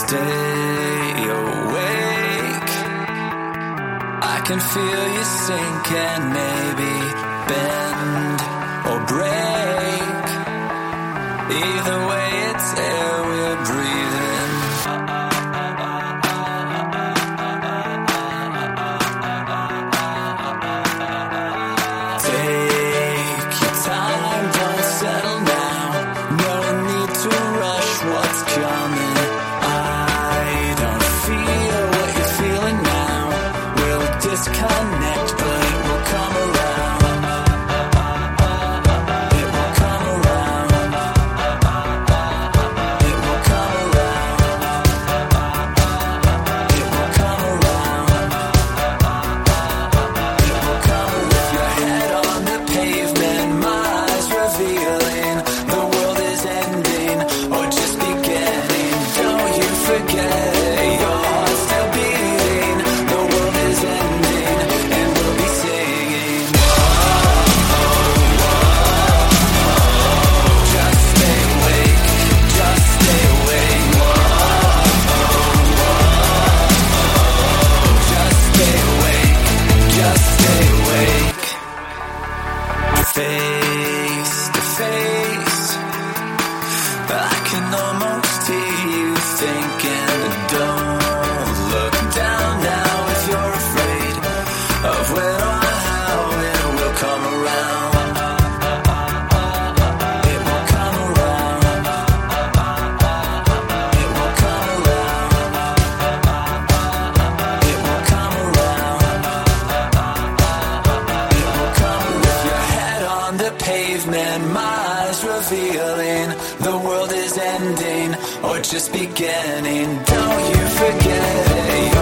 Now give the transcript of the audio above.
Stay awake. I can feel you sink and maybe bend or break. Either way, it's air we're breathing. Take your time, don't settle now. No need to rush what's coming. Disconnect, but it will come around. It will come around. It will come around. It will come around. It will come with your head on the pavement, my eyes revealing the world is ending or just beginning. Don't you forget your heart's still beating. The world is ending. Face to face, I can almost hear you thinking. Don't look down now if you're afraid of when or how it will come around. It will come around. It will come around. It will come around. It will come with your head on the pavement, my eyes revealing the world is ending or just beginning. Don't you forget it.